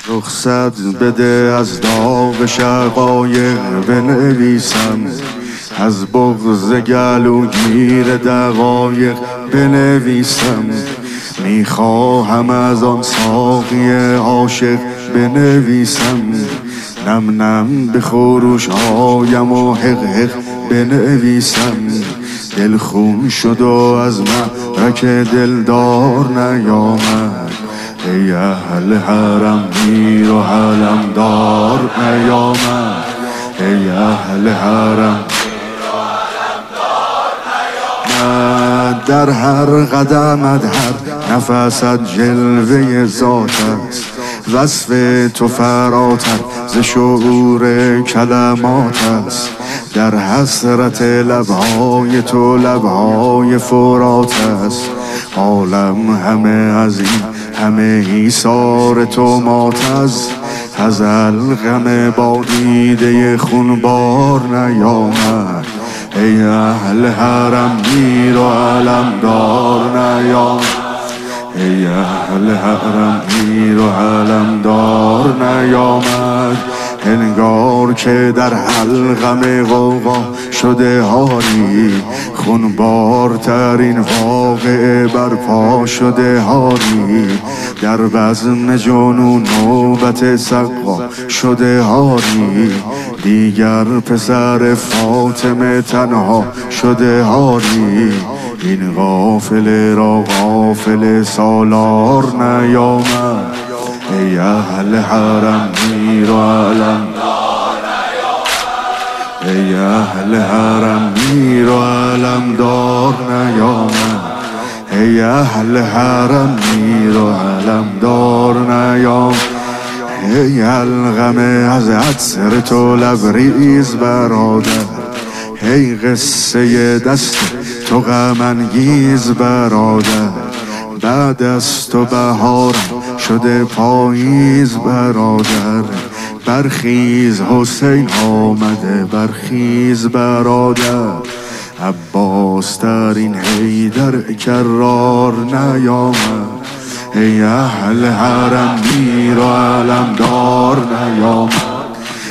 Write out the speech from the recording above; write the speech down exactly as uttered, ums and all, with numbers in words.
رخصت بده از داغ شقایق بنویسم، از بغض گلوگیر دقایق بنویسم. میخواهم از آن ساقی عاشق بنویسم، نم نم به خروش هایم و حق حق بنویسم. دل خون شد و از معرک دلدار نیامد، ای اهل حرم میر و علمدار نیامد، ای اهل حرم نیامد. در هر قدمت هر نفست جلوه ذات است، وصف تو فراتر ز شعور کلمات است. در حسرت لبهای تو لبهای فرات است، عالم همه از این همه ایثار تو مات است. ازل غم با دیده خونبار نیامد، ای اهل حرم میر و علمدار نیامد، ای اهل حرم میر و علمدار نیامد. هنگار که در حلقم غوغا شده هاری، خونبارترین واقعه برپا شده هاری. در بزم جنون نوبت سقا شده هاری، دیگر پسر فاطمه تنها شده هاری. این قافله را قافله سالار نیامد، ای اهل حرم میر و علمدار نیامد، ای اهل حرم میر و علمدار نیامد، ای اهل حرم میر و علمدار نیامد. ای الغم از عطر تو لبریز برادر، ای قصه دست تو غم انگیز برادر. بعد از تو بهارم شده پاییز برادر. برخیز حسین آمده برخیز برادر. عباس در این حیدر کرار نیامد، ای اهل حرم میر و علمدار نیامد.